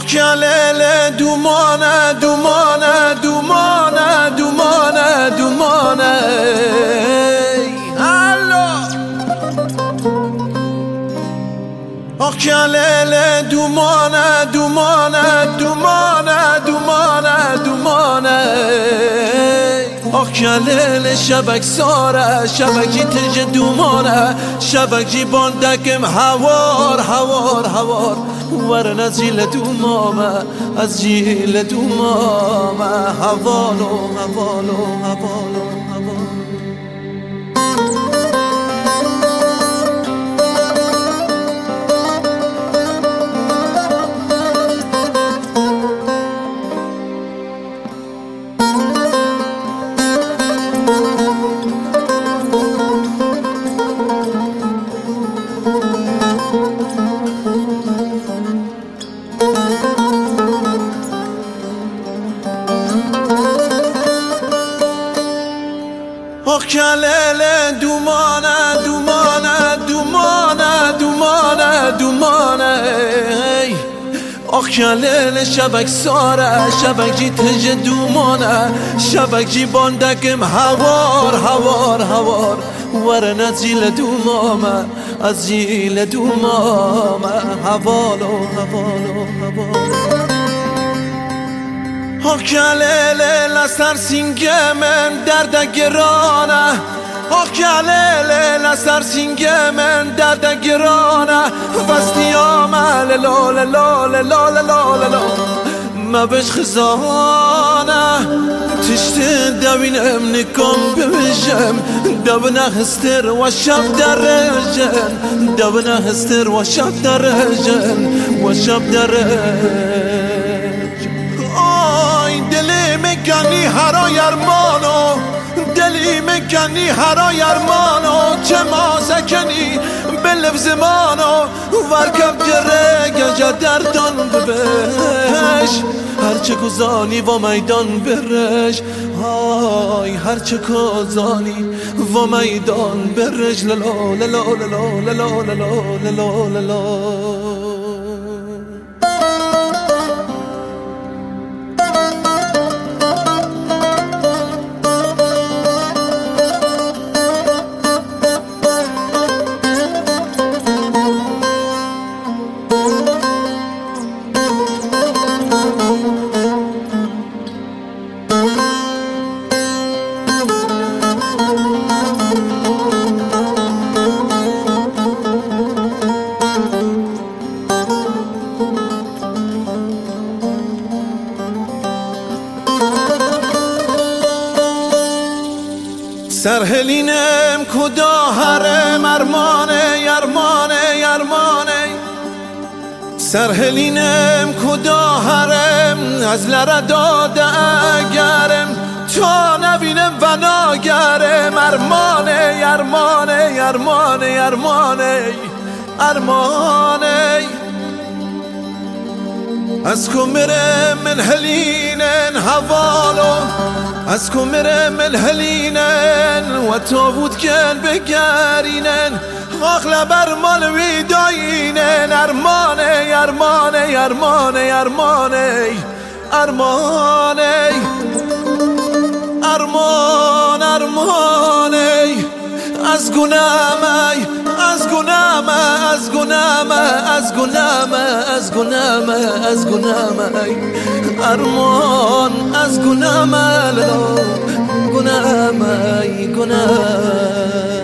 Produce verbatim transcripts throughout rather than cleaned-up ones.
Occhialele dumana, dumana, dumana, dumana, dumana. Allo Occhialele dumana, dumana, dumana, dumana, dumana. Occhialele şabak sara, şabakçı tece dumana, şabakçı bondakim havar, havar, havar. Varın az jile dumama, az jile dumama. Havalo, havalo, havalo, havalo. Occhialele dumana, dumana, dumana, dumana, dumana. Occhialele şabak sara, şabakçı tece dumana, şabakçı bondakim havar, havar, havar. Varın az jile dumama, az jile dumama. Havalo, havalo, havalo. Occhialele la sarsingemen derda gerana. Occhialele la sarsingemen derda gerana. Vastiyama le lo le lo le lo le lo le lo. ما بش خزانه تشتي دابين منكم بمجم دابنا هستر وشاف درجن دابنا هستر وشاف درجن وشاف درج آی دلی مکنی هرا یرمانو دلی مکنی هرا یرمانو چه ما سکنی بلف زمانو ورکب جره گجا دردان ببش هرچه گزانی و میدان برش های هرچه گزانی و میدان برش للا للا للا للا للا للا للا. سرهلینم کدا هرم ارمانه یرمانه یرمانه سرهلینم کدا هرم از لره داده اگرم تا نبینم و ناگرم ارمانه یرمانه یرمانه یرمانه ارمانه از کمرم الهلینن حوالو از کمرم الهلینن و تابوت کن بگرینن اغلب ارمان ویداینن ارمانه ارمانه ارمانه ارمانه ارمانه ارمان ارمانه از گناهی از گناهم از گناهم از گناهم از گناهم از گناهم ارمان از گناهم گناهم گناهم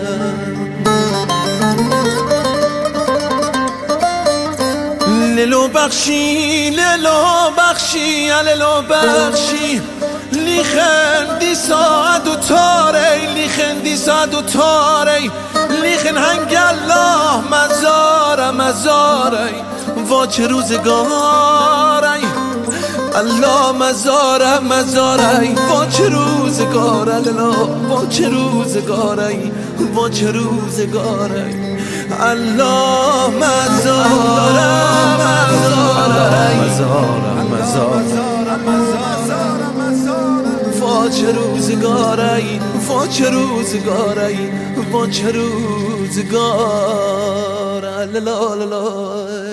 لیلو بخشی لیلو بخشی لیلو بخشی لیخن دی ساعت و تاره لیخن دی ساعت و تاره لیخن هنگ الله مزاره مزاره وا چه روزگاره الله مزاره مزاره وا چه روزگاره لالا وا چه روزگاره وا چه روزگاره الله مزاره مزاره مزاره مزاره وا چه روزگاره وا چه روزگاره وا چه روزگاره لالا لالا